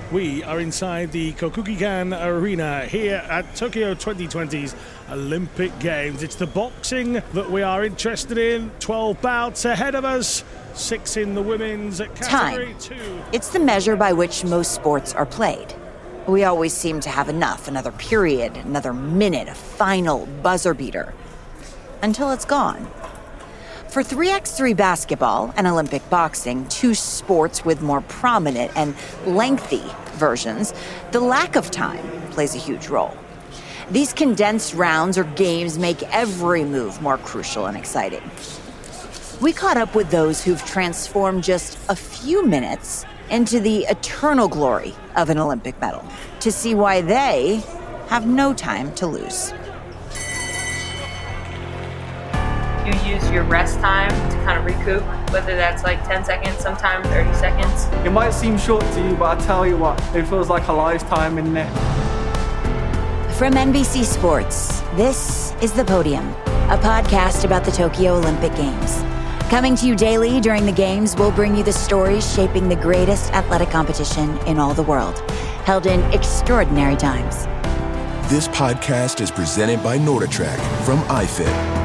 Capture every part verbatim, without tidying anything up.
We are inside the Kokugikan Arena here at Tokyo twenty twenty's Olympic Games. It's the boxing that we are interested in. twelve bouts ahead of us, six in the women's category. Time. Two. It's the measure by which most sports are played. We always seem to have enough, another period, another minute, a final buzzer beater, until it's gone. For three by three basketball and Olympic boxing, two sports with more prominent and lengthy versions, the lack of time plays a huge role. These condensed rounds or games make every move more crucial and exciting. We caught up with those who've transformed just a few minutes into the eternal glory of an Olympic medal to see why they have no time to lose. You use your rest time to kind of recoup, whether that's like ten seconds, sometimes thirty seconds. It might seem short to you, but I tell you what, it feels like a lifetime in there. From N B C Sports, this is The Podium, a podcast about the Tokyo Olympic Games. Coming to you daily during the Games, we'll bring you the stories shaping the greatest athletic competition in all the world, held in extraordinary times. This podcast is presented by NordicTrack from iFit.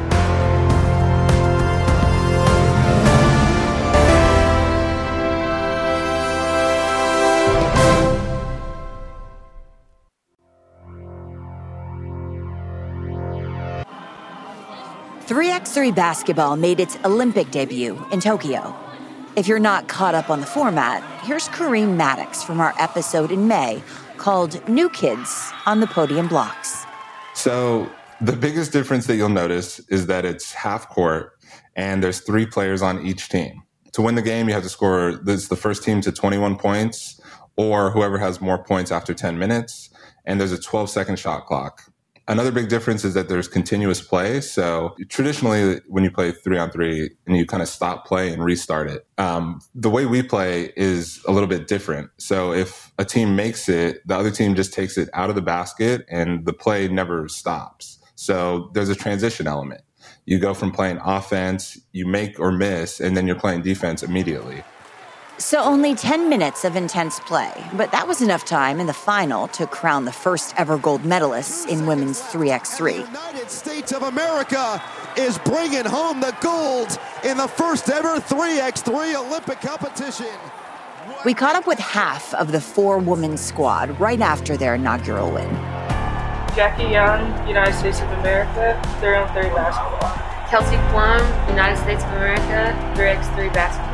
three by three basketball made its Olympic debut in Tokyo. If you're not caught up on the format, here's Kareem Maddox from our episode in May called New Kids on the Podium Blocks. So the biggest difference that you'll notice is that it's half court and there's three players on each team. To win the game, you have to score this, the first team to twenty-one points or whoever has more points after ten minutes. And there's a twelve second shot clock. Another big difference is that there's continuous play. So traditionally, when you play three on three and you kind of stop play and restart it, um, the way we play is a little bit different. So if a team makes it, the other team just takes it out of the basket and the play never stops. So there's a transition element. You go from playing offense, you make or miss, and then you're playing defense immediately. So only ten minutes of intense play, but that was enough time in the final to crown the first ever gold medalists in women's three by three. The United States of America is bringing home the gold in the first ever three by three Olympic competition. We caught up with half of the four-woman squad right after their inaugural win. Jackie Young, United States of America, three on three basketball. Kelsey Plum, United States of America, three by three basketball.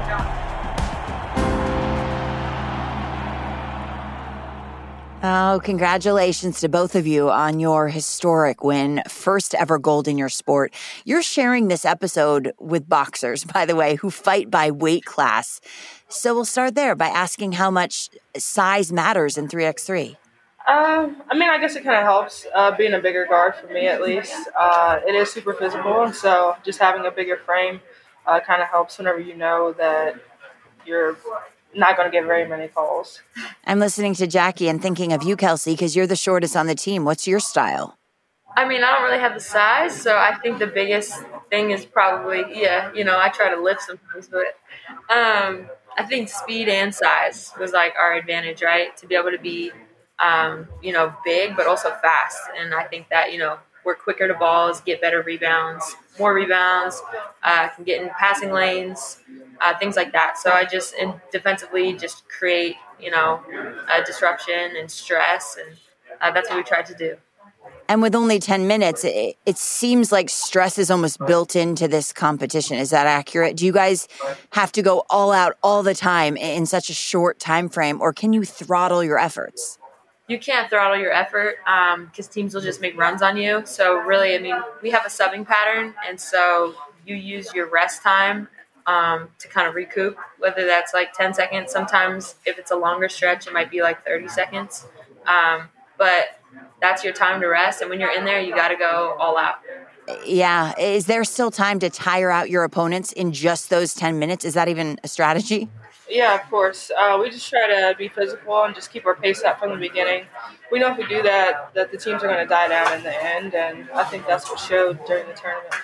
Oh, congratulations to both of you on your historic win, first ever gold in your sport. You're sharing this episode with boxers, by the way, who fight by weight class. So we'll start there by asking how much size matters in three by three. Um, I mean, I guess it kind of helps, uh, being a bigger guard for me at least. Uh, it is super physical, and so just having a bigger frame uh, kind of helps whenever you know that you're not going to get very many calls. I'm listening to Jackie and thinking of you, Kelsey, because you're the shortest on the team. What's your style? I mean, I don't really have the size, so I think the biggest thing is probably, yeah, you know, I try to lift sometimes, but um, I think speed and size was like our advantage, right? To be able to be, um, you know, big, but also fast. And I think that, you know, we're quicker to balls, get better rebounds, more rebounds, uh, can get in passing lanes, uh, things like that. So I just, and defensively, just create, you know, a disruption and stress, and uh, that's what we tried to do. And with only ten minutes, it, it seems like stress is almost built into this competition. Is that accurate? Do you guys have to go all out all the time in such a short time frame, or can you throttle your efforts? You can't throttle your effort because um, teams will just make runs on you. So really, I mean, we have a subbing pattern, and so you use your rest time um, to kind of recoup, whether that's like ten seconds. Sometimes if it's a longer stretch, it might be like thirty seconds. Um, but that's your time to rest, and when you're in there, you got to go all out. Yeah. Is there still time to tire out your opponents in just those ten minutes? Is that even a strategy? Yeah, of course. Uh, we just try to be physical and just keep our pace up from the beginning. We know if we do that, that the teams are going to die down in the end, and I think that's what showed during the tournament.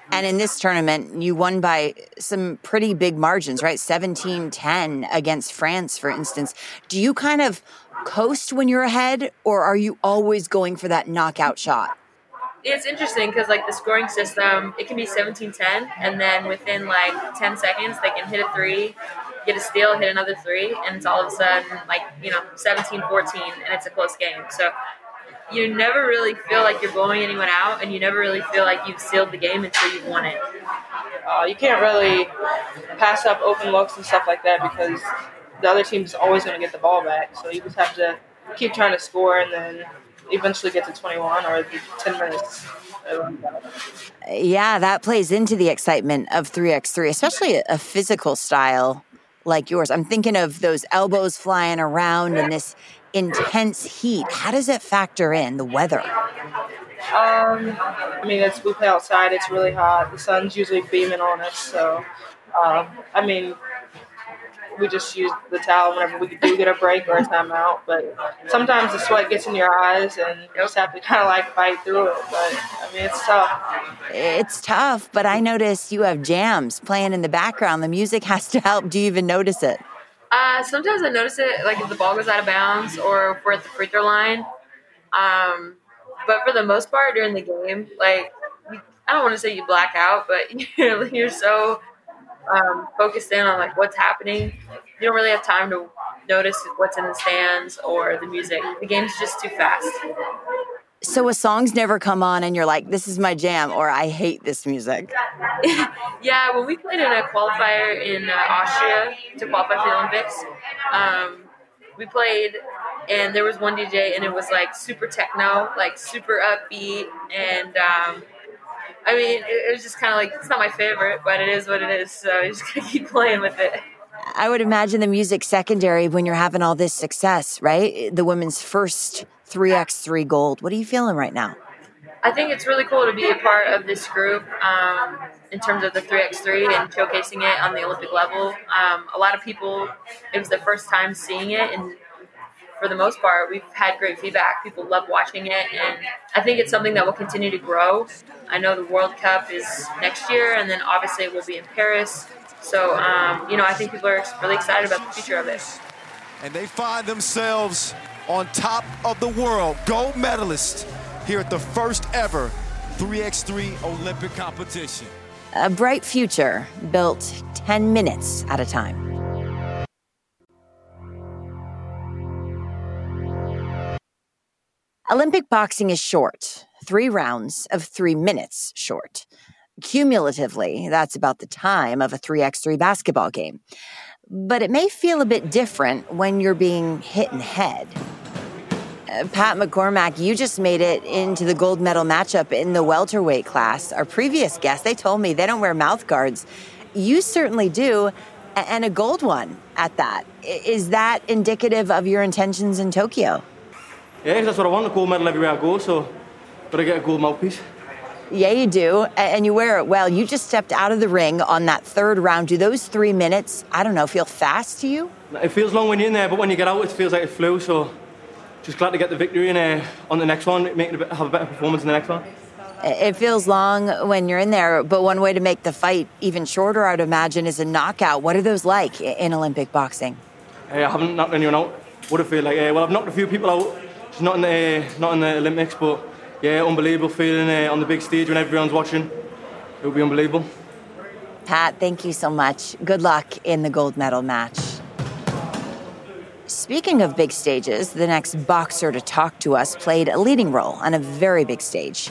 And in this tournament, you won by some pretty big margins, right? seventeen ten against France, for instance. Do you kind of coast when you're ahead, or are you always going for that knockout shot? It's interesting because, like, the scoring system, it can be seventeen ten, and then within, like, ten seconds, they can hit a three, get a steal, hit another three, and it's all of a sudden, like, you know, seventeen fourteen, and it's a close game. So you never really feel like you're blowing anyone out, and you never really feel like you've sealed the game until you've won it. Uh, you can't really pass up open looks and stuff like that because the other team's always going to get the ball back. So you just have to keep trying to score and then eventually get to twenty-one or the ten minutes. Yeah, that plays into the excitement of three by three, especially a physical style like yours. I'm thinking of those elbows flying around and this intense heat. How does it factor in the weather? Um, I mean, it's, we play outside. It's really hot. The sun's usually beaming on us. So, um, I mean, we just use the towel whenever we do get a break or a timeout. But sometimes the sweat gets in your eyes and you just have to kind of like fight through it. But, I mean, it's tough. It's tough, but I notice you have jams playing in the background. The music has to help. Do you even notice it? Uh, sometimes I notice it, like if the ball goes out of bounds or if we're at the free throw line. Um, but for the most part during the game, like, I don't want to say you black out, but you're, you're so um, focused in on like what's happening. You don't really have time to notice what's in the stands or the music. The game's just too fast. So a song's never come on and you're like, this is my jam, or I hate this music. Yeah, when we played in a qualifier in uh, Austria to qualify for the Olympics, um, we played and there was one D J and it was like super techno, like super upbeat. And um, I mean, it, it was just kind of like, it's not my favorite, but it is what it is. So you just gotta keep playing with it. I would imagine the music's secondary when you're having all this success, right? The women's first three by three gold. What are you feeling right now? I think it's really cool to be a part of this group um, in terms of the three by three and showcasing it on the Olympic level. Um, a lot of people, it was their first time seeing it, and for the most part, we've had great feedback. People love watching it, and I think it's something that will continue to grow. I know the World Cup is next year, and then obviously it will be in Paris. So, um, you know, I think people are really excited about the future of it. And they find themselves on top of the world, gold medalist here at the first ever three by three Olympic competition. A bright future built ten minutes at a time. Olympic boxing is short, three rounds of three minutes short. Cumulatively, that's about the time of a three by three basketball game. But it may feel a bit different when you're being hit in the head. Uh, Pat McCormack, you just made it into the gold medal matchup in the welterweight class. Our previous guests, they told me they don't wear mouth guards. You certainly do, and a gold one at that. Is that indicative of your intentions in Tokyo? Yeah, that's what I want, a gold medal everywhere I go, so got to get a gold mouthpiece. Yeah, you do, and you wear it well. You just stepped out of the ring on that third round. Do those three minutes, I don't know, feel fast to you? It feels long when you're in there, but when you get out, it feels like it flew, so just glad to get the victory and uh, on the next one, make it a bit, have a better performance in the next one. It feels long when you're in there, but one way to make the fight even shorter, I'd imagine, is a knockout. What are those like in Olympic boxing? Uh, I haven't knocked anyone out. What it feel like? Uh, well, I've knocked a few people out, just not in the, uh, not in the Olympics, but yeah, unbelievable feeling uh, on the big stage when everyone's watching. It'll be unbelievable. Pat, thank you so much. Good luck in the gold medal match. Speaking of big stages, the next boxer to talk to us played a leading role on a very big stage.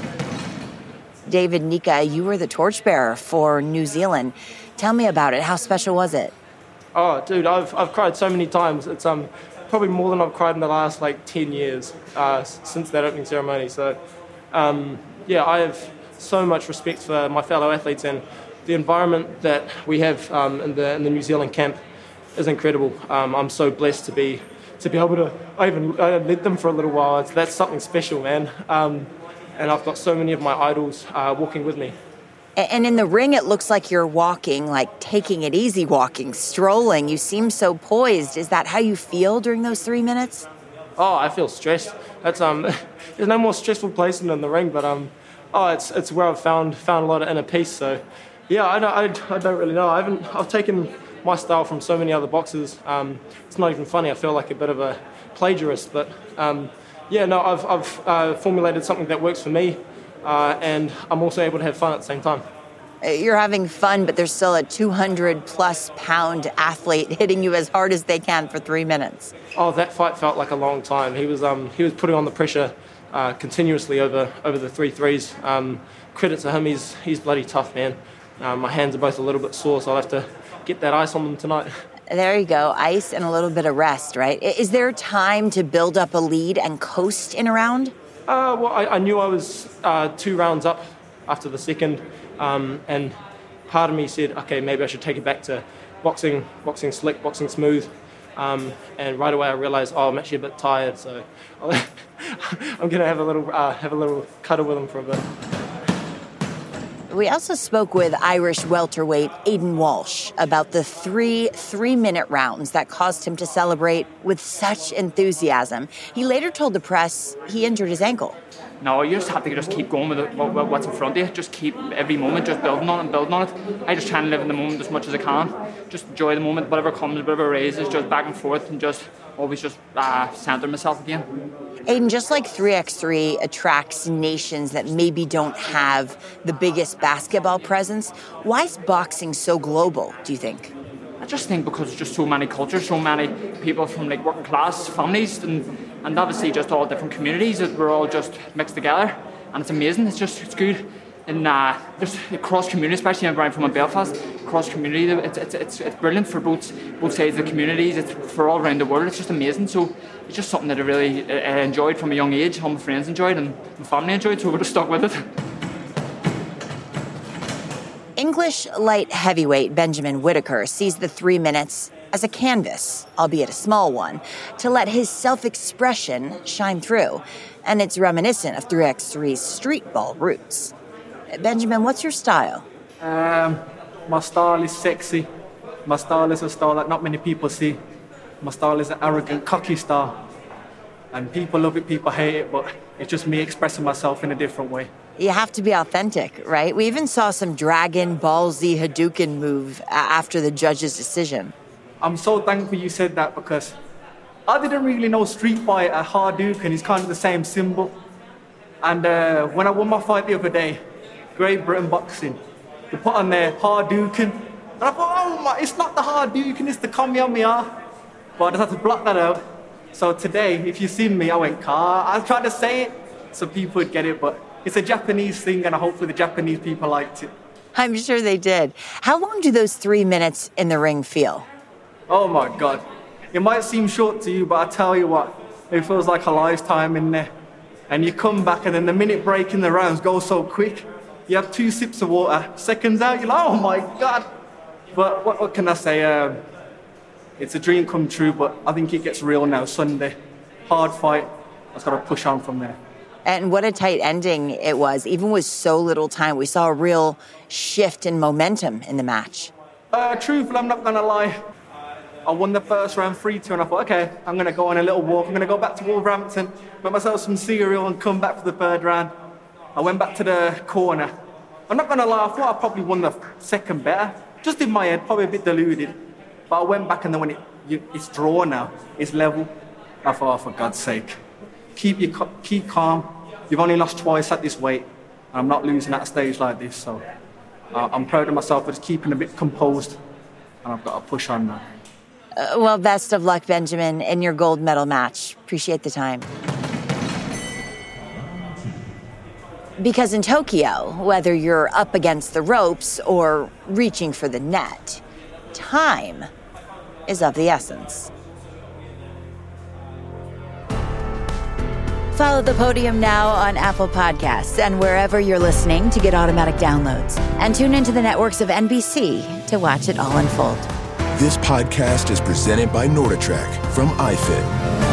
David Nika, you were the torchbearer for New Zealand. Tell me about it. How special was it? Oh, dude, I've I've cried so many times. It's um probably more than I've cried in the last like ten years uh, since that opening ceremony. So, um, yeah, I have so much respect for my fellow athletes, and the environment that we have um, in the in the New Zealand camp is incredible. Um, I'm so blessed to be to be able to. I even I led them for a little while. It's, that's something special, man. Um, and I've got so many of my idols uh, walking with me. And in the ring, it looks like you're walking, like taking it easy, walking, strolling. You seem so poised. Is that how you feel during those three minutes? Oh, I feel stressed. That's um, there's no more stressful place than in the ring. But um, Oh, it's it's where I've found found a lot of inner peace. So, yeah, I don't, I, I don't really know. I haven't. I've taken my style from so many other boxers. Um, it's not even funny. I feel like a bit of a plagiarist. But um, yeah, no, I've I've uh, formulated something that works for me, uh, and I'm also able to have fun at the same time. You're having fun, but there's still a two hundred plus pound athlete hitting you as hard as they can for three minutes. Oh, that fight felt like a long time. He was um he was putting on the pressure. Uh, continuously over over the three threes. Um, credit to him, he's he's bloody tough, man. Uh, my hands are both a little bit sore, so I'll have to get that ice on them tonight. There you go, ice and a little bit of rest, right? Is there time to build up a lead and coast in a round? Uh, well, I, I knew I was uh, two rounds up after the second, um, and part of me said, okay, maybe I should take it back to boxing, boxing slick, boxing smooth. Um, and right away I realised, oh, I'm actually a bit tired, so I'm going to have a little uh, have a little cuddle with him for a bit. We also spoke with Irish welterweight Aidan Walsh about the three three-minute rounds that caused him to celebrate with such enthusiasm. He later told the press he injured his ankle. No, you just have to just keep going with it, what's in front of you. Just keep every moment just building on it and building on it. I just try and live in the moment as much as I can. Just enjoy the moment, whatever comes, whatever raises, just back and forth, and just always just uh, center myself again. Aidan, just like three by three attracts nations that maybe don't have the biggest basketball presence, why is boxing so global, do you think? I just think because there's just so many cultures, so many people from like working class families, and, and obviously just all different communities that we're all just mixed together, and it's amazing. It's just it's good, and uh, just across community, especially I'm from Belfast, across community, it's, it's it's it's brilliant for both both sides of the communities. It's for all around the world. It's just amazing. So it's just something that I really uh, enjoyed from a young age. All my friends enjoyed, and my family enjoyed, so we're just stuck with it. English light heavyweight Benjamin Whittaker sees the three minutes as a canvas, albeit a small one, to let his self-expression shine through. And it's reminiscent of three by three's street ball roots. Benjamin, what's your style? Um, my style is sexy. My style is a style that not many people see. My style is an arrogant, cocky style. And people love it, people hate it, but it's just me expressing myself in a different way. You have to be authentic, right? We even saw some dragon, ballsy Hadouken move after the judge's decision. I'm so thankful you said that, because I didn't really know Street Fighter, Hadouken is kind of the same symbol. And uh, when I won my fight the other day, Great Britain Boxing, they put on their Hadouken. And I thought, oh my, it's not the Hadouken, it's the Kamehameha. But I just had to block that out. So today, if you see me, I went, car. I tried to say it so people would get it, but it's a Japanese thing, and hopefully the Japanese people liked it. I'm sure they did. How long do those three minutes in the ring feel? Oh my God. It might seem short to you, but I tell you what, it feels like a lifetime in there. And you come back, and then the minute break in the rounds goes so quick. You have two sips of water, seconds out, you're like, oh my God. But what, what can I say? Um, it's a dream come true, but I think it gets real now. Sunday, hard fight. I just got to push on from there. And what a tight ending it was. Even with so little time, we saw a real shift in momentum in the match. Uh, truthfully, I'm not going to lie. I won the first round three two, and I thought, okay, I'm going to go on a little walk. I'm going to go back to Wolverhampton, make myself some cereal, and come back for the third round. I went back to the corner. I'm not going to lie, I thought I probably won the second better. Just in my head, probably a bit deluded. But I went back, and then when it, you, it's drawn now, it's level, I thought, oh, for God's sake. Keep your, keep calm. You've only lost twice at this weight. And I'm not losing at a stage like this, so uh, I'm proud of myself for just keeping a bit composed, and I've got to push on now. Uh, well, best of luck, Benjamin, in your gold medal match. Appreciate the time. Because in Tokyo, whether you're up against the ropes or reaching for the net, time is of the essence. Follow The Podium now on Apple Podcasts and wherever you're listening to get automatic downloads. And tune into the networks of N B C to watch it all unfold. This podcast is presented by NordicTrack from iFit.